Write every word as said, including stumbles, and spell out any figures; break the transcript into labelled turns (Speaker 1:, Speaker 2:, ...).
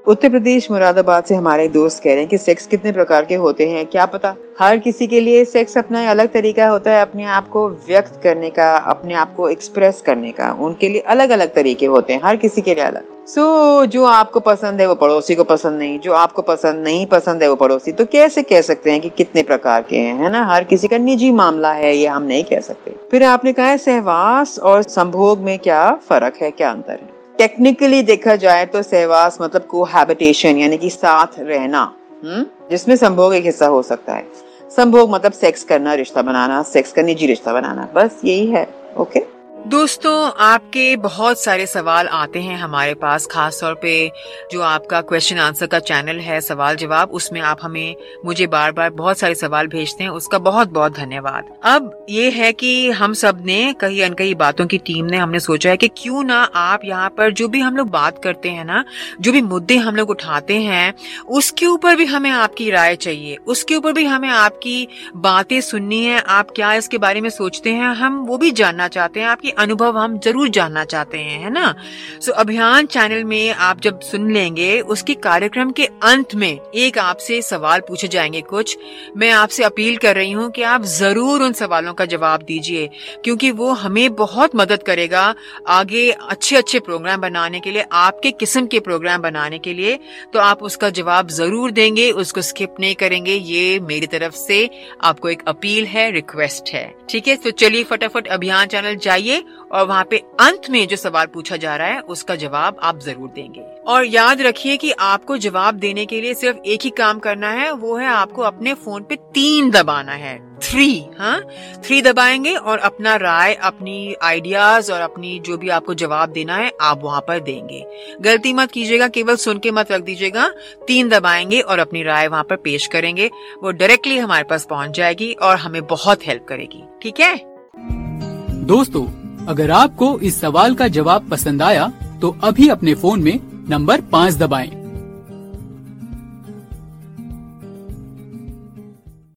Speaker 1: उत्तर प्रदेश मुरादाबाद से हमारे एक दोस्त कह रहे हैं कि सेक्स कितने प्रकार के होते हैं, क्या पता हर किसी के लिए सेक्स अपना अलग तरीका होता है अपने आप को व्यक्त करने का, अपने आप को एक्सप्रेस करने का। उनके लिए अलग अलग तरीके होते हैं, हर किसी के लिए अलग। सो so, जो आपको पसंद है वो पड़ोसी को पसंद नहीं, जो आपको पसंद नहीं पसंद है वो पड़ोसी। तो कैसे कह सकते हैं कि कितने प्रकार के हैं, है ना? हर किसी का निजी मामला है, ये हम नहीं कह सकते। फिर आपने कहा है सहवास और संभोग में क्या फर्क है, क्या अंतर है? टेक्निकली देखा जाए तो सहवास मतलब कोहैबिटेशन यानी कि साथ रहना, हम्म जिसमें संभोग एक हिस्सा हो सकता है। संभोग मतलब सेक्स करना, रिश्ता बनाना, सेक्स का निजी रिश्ता बनाना, बस यही है। ओके
Speaker 2: दोस्तों, आपके बहुत सारे सवाल आते हैं हमारे पास, खास तौर पे जो आपका क्वेश्चन आंसर का चैनल है सवाल जवाब, उसमें आप हमें मुझे बार बार बहुत सारे सवाल भेजते हैं, उसका बहुत बहुत धन्यवाद। अब ये है कि हम सब ने कई अनकई बातों की टीम ने हमने सोचा है कि क्यों ना आप यहाँ पर जो भी हम लोग बात करते हैं ना, जो भी मुद्दे हम लोग उठाते हैं, उसके ऊपर भी हमें आपकी राय चाहिए, उसके ऊपर भी हमें आपकी बातें सुननी है। आप क्या इसके बारे में सोचते हैं, हम वो भी जानना चाहते हैं, आपकी अनुभव हम जरूर जानना चाहते हैं, है ना? सो so, अभियान चैनल में आप जब सुन लेंगे, उसके कार्यक्रम के अंत में एक आपसे सवाल पूछे जाएंगे कुछ। मैं आपसे अपील कर रही हूँ कि आप जरूर उन सवालों का जवाब दीजिए, क्योंकि वो हमें बहुत मदद करेगा आगे अच्छे अच्छे प्रोग्राम बनाने के लिए, आपके किस्म के प्रोग्राम बनाने के लिए। तो आप उसका जवाब जरूर देंगे, उसको स्किप नहीं करेंगे। ये मेरी तरफ से आपको एक अपील है, रिक्वेस्ट है, ठीक है? तो चलिए फटाफट अभियान चैनल जाइए और वहाँ पे अंत में जो सवाल पूछा जा रहा है उसका जवाब आप जरूर देंगे। और याद रखिए कि आपको जवाब देने के लिए सिर्फ एक ही काम करना है, वो है आपको अपने फोन पे तीन दबाना है, थ्री, हाँ थ्री दबाएंगे और अपना राय, अपनी आइडियाज और अपनी जो भी आपको जवाब देना है आप वहाँ पर देंगे। गलती मत कीजिएगा, केवल सुन के मत रख दीजिएगा। तीन दबाएंगे और अपनी राय वहाँ पर पेश करेंगे, वो डायरेक्टली हमारे पास पहुँच जाएगी और हमें बहुत हेल्प करेगी, ठीक है
Speaker 3: दोस्तों? अगर आपको इस सवाल का जवाब पसंद आया तो अभी अपने फोन में नंबर पाँच दबाएं